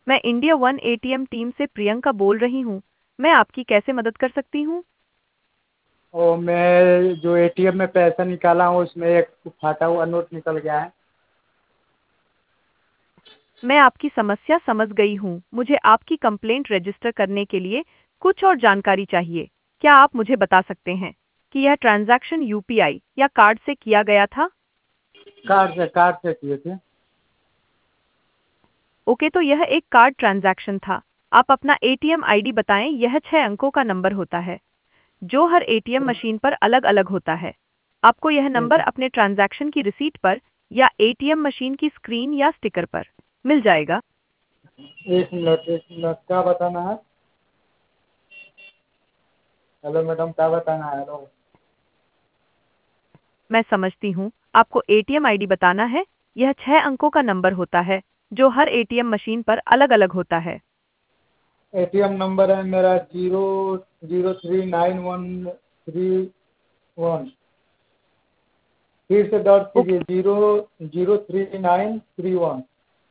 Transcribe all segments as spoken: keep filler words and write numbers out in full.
मैं India one ATM team से प्रियंका बोल रही हूँ। मैं आपकी कैसे मदद कर सकती हूँ? और मैं जो एटीएम में पैसा निकाला हूँ उसमें एक फटा हुआ नोट निकल गया है। मैं आपकी समस्या समझ गई हूँ। मुझे आपकी कंप्लेंट रजिस्टर करने के लिए कुछ और जानकारी चाहिए। क्या आप मुझे बता सकते हैं कि यह ट्रांजैक्शन यूपीआई या कार्ड से किया गया था? कार्ड से कार्ड से किए थे। ओके, तो यह एक कार्ड ट्रांजैक्शन था। आप अपना एटीएम आईडी बताएं। यह छह अंकों का नंबर होता है जो हर एटीएम मशीन पर अलग-अलग होता है। आपको यह नंबर अपने ट्रांजैक्शन की रिसीट पर या एटीएम मशीन की स्क्रीन या स्टिकर पर मिल जाएगा। एक मिनट एक मिनट क्या बताना है? हेलो मैडम, क्या बताना है? हेलो। मैं समझती हूँ। आपको एटीएम आईडी बताना है। यह छह अंकों का नंबर होता है जो हर एटीएम मशीन पर अलग-अलग होता है। एटीएम नंबर है मेरा zero zero three nine one three one. फिर से दर्ज कीजिए, okay zero zero three nine three one.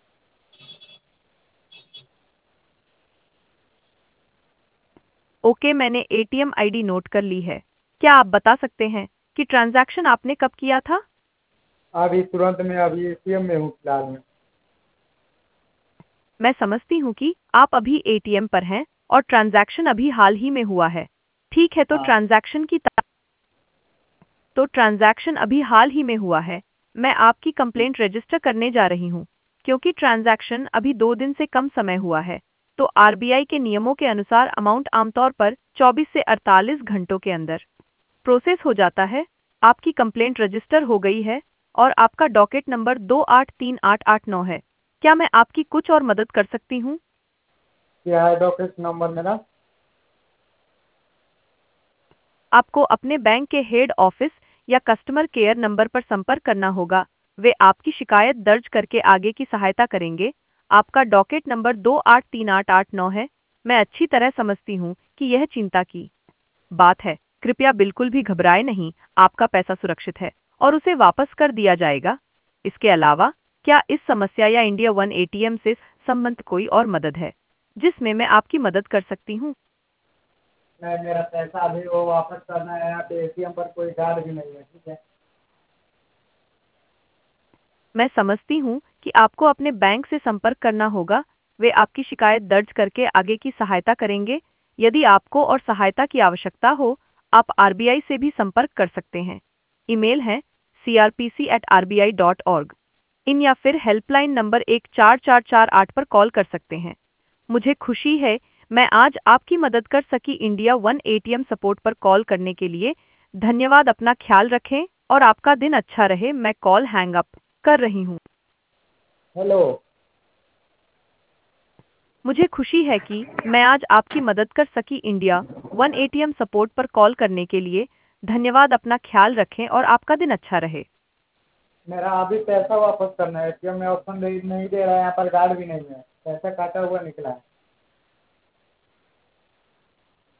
Okay, मैंने एटीएम आईडी नोट कर ली है। क्या आप बता सकते हैं कि ट्रांजैक्शन आपने कब किया था? अभी तुरंत में अभी एटीएम में हूँ फिलहाल में। मैं समझती हूँ कि आप अभी एटीएम पर हैं और ट्रांजैक्शन अभी हाल ही में हुआ है। ठीक है, तो हाँ। ट्रांजैक्शन की ता- तो ट्रांजैक्शन अभी हाल ही में हुआ है। मैं आपकी कंप्लेंट रजिस्टर करने जा रही हूँ क्योंकि ट्रांजैक्शन अभी दो दिन से कम समय हुआ है। तो आरबीआई के नियमों के अनुसार अमाउंट आमतौर पर चौबीस से अड़तालीस घंटों के अंदर प्रोसेस हो जाता है। आपकी कंप्लेंट रजिस्टर हो गई है और आपका डॉकेट नंबर दो आठ तीन आठ आठ नौ है। क्या मैं आपकी कुछ और मदद कर सकती हूँ? क्या है डॉक्यूमेंट नंबर मेरा? आपको अपने बैंक के हेड ऑफिस या कस्टमर केयर नंबर पर संपर्क करना होगा। वे आपकी शिकायत दर्ज करके आगे की सहायता करेंगे। आपका डॉकेट नंबर दो आठ तीन आठ आठ नौ है। मैं अच्छी तरह समझती हूँ कि यह चिंता की बात है। कृपया बिल्कुल भी घबराएं नहीं। आपका पैसा सुरक्षित है और उसे वापस कर दिया जाएगा। इसके अलावा, क्या इस समस्या या इंडिया वन एटीएम से संबंधित कोई और मदद है जिसमें मैं आपकी मदद कर सकती हूँ? नहीं, मेरा पैसा अभी वो वापस करना है। यहाँ पे एटीएम पर कोई गार्ड भी नहीं है। ठीक है। मैं समझती हूँ कि आपको अपने बैंक से संपर्क करना होगा। वे आपकी शिकायत दर्ज करके आगे की सहायता करेंगे। यदि आपको और सहायता की आवश्यकता हो, आप आरबीआई से भी संपर्क कर सकते हैं। ईमेल है C R P C at R B I dot org. In या फिर हेल्पलाइन नंबर एक चार चार चार आठ पर कॉल कर सकते हैं। मुझे खुशी है मैं आज आपकी मदद कर सकी। इंडिया वन एटीएम सपोर्ट पर कॉल करने के लिए धन्यवाद। अपना ख्याल रखें और आपका दिन अच्छा रहे। मैं कॉल हैंग अप कर रही हूँ। हेलो। मुझे खुशी है कि मैं आज आपकी मदद कर सकी। इंडिया वन एटीएम सपोर्ट पर कॉल करने के लिए धन्यवाद। अपना ख्याल रखें और आपका दिन अच्छा रहे। मेरा अभी पैसा वापस करना है। एटीएम में ऑप्शन नहीं नहीं दे रहा है, यहाँ पर गार्ड भी नहीं है। पैसा काटा हुआ निकला है।